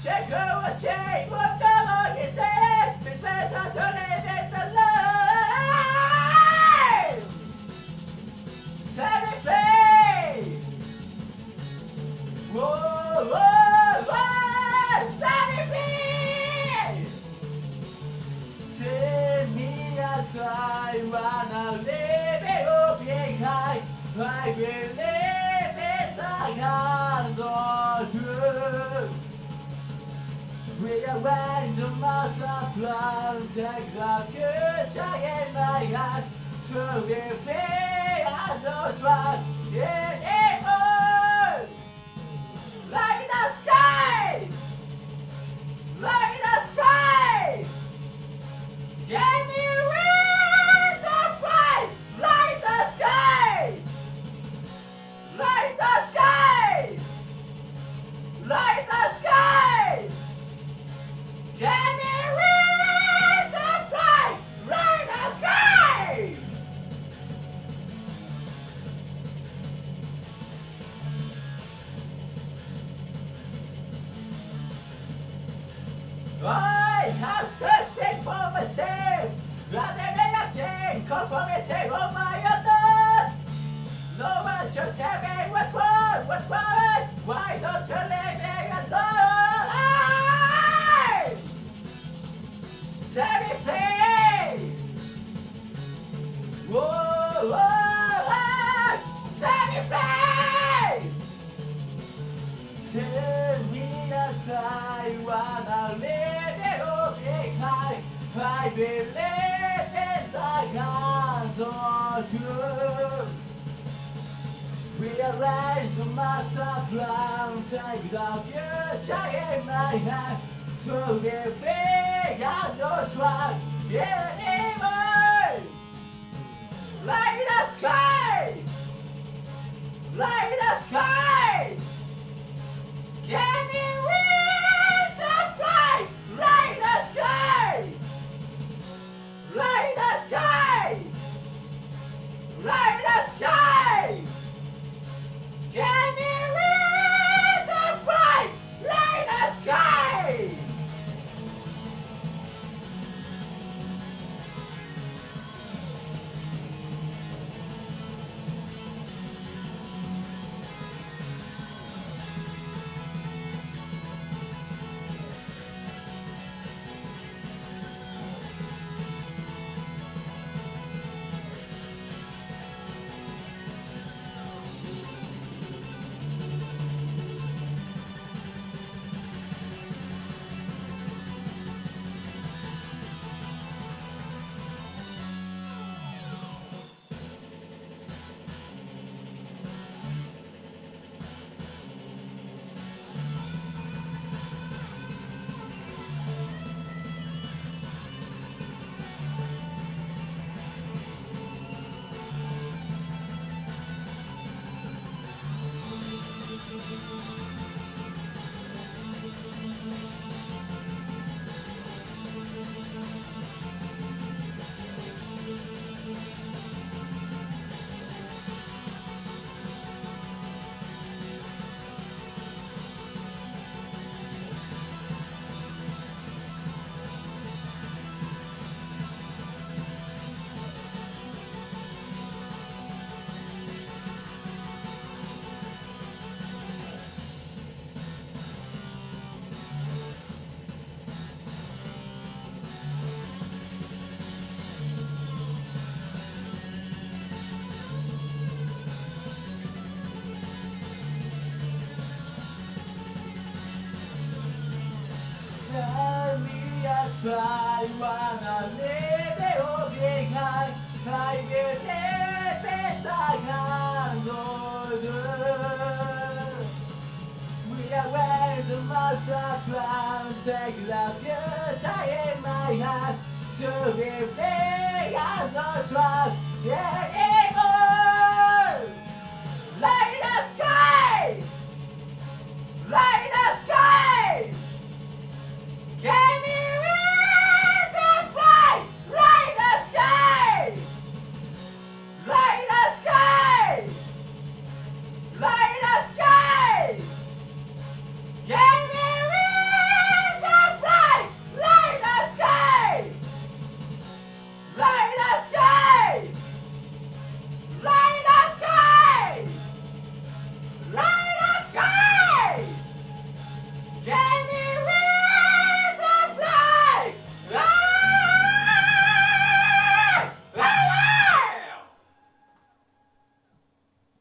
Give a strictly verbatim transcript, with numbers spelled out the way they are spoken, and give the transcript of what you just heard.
Check over, check what the Lord is saying. It's better to live in the life. Set it free. Whoa, whoa, whoa. Set it free. Take me aside, wanna live it up behind. I believe in the hands of truth. We are ready to master plan. Take the future in my hand. To be free and no trust in evil. Like the sky, like the sky. Give me wings to fly, like the sky, like the sky, like the sky. Give me wings to fly, like the sky. I have to speak for myself, rather than acting conformity of my others. No one should tell me what's wrong, what's wrong. Why don't you leave me alone? Set me free. Whoa, whoa, whoa. Set me free. Take me aside, wanna live it all behind. I believe in the hands of truth. We are ready to master plan. Take the future in my hand. To be free and no trust in evil. Like the sky, like the sky. Give me wings to fly, like the sky, like the sky, like the sky. Give me wings to fly, like the sky. I wanna live it all behind. I believe in the hands of truth. We are ready to master plan. Take the future in my hand. To be free and no trust. Yeah, yeah.